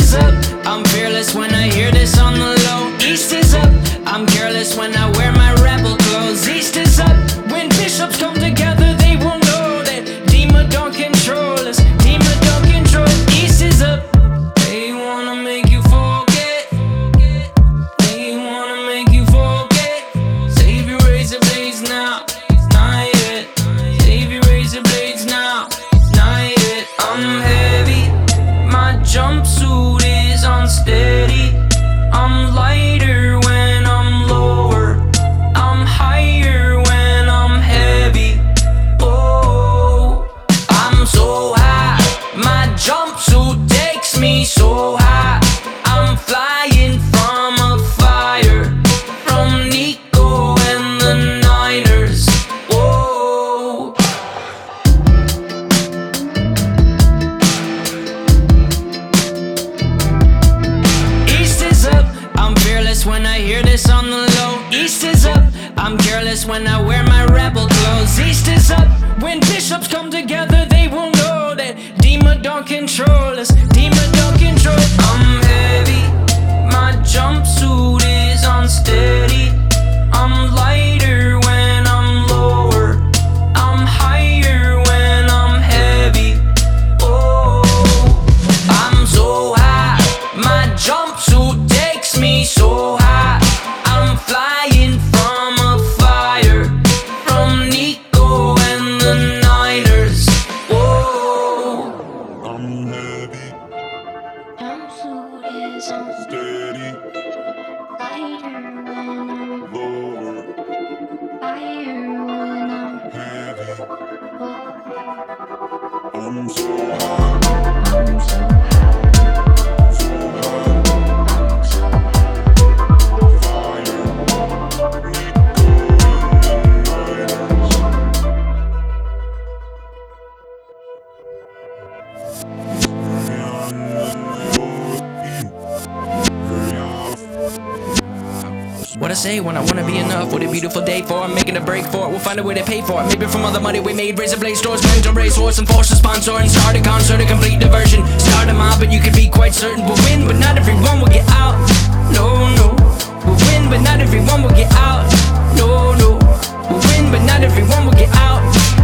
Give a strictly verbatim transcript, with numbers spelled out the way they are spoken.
is up, I'm fearless when I hear this on the low. East is up, I'm careless when I wear my rebel clothes. East is up, when bishops come together they will know that Dima don't control us, Dima don't control us. East is up, they wanna make you forget, they wanna make you forget. Save your razor blades now, not yet. Save your razor blades now, not yet. I'm heavy, my jumpsuit is unsteady. I'm lighter when I'm lower, I'm higher when I'm heavy. Oh, I'm so high, my jumpsuit takes me so high. I'm flying from a fire, from Nico and the Niners. Whoa. East is up, I'm fearless when I hear this on the low. East is up, I'm careless when I wear my rebel clothes. East is up, when bishops come together they will know that Dima don't control us, Dima don't control us. I'm heavy, my jumpsuit is unsteady. I'm lighter when I'm lower, I'm higher when I'm heavy. Oh, I'm so high, my jumpsuit takes me so high. I'm flying from a fire, from Nico and the Niners. Whoa. I'm heavy, Jumpsuit is on steady, lighter when I'm lower, fire when I'm heavy. low. I'm so high, I'm so so high, I'm so fire. Nico and the Niners. What I say when I wanna be enough? What a beautiful day for it, making a break for it. We'll find a way to pay for it. Maybe from all the money we made, razor blade stores, spend on racehorse and force a sponsor and start a concert, a complete diversion. Start a mob, but you can be quite certain we'll win, but not everyone will get out. No, no, we'll win, but not everyone will get out. No, no, we'll win, but not everyone will get out.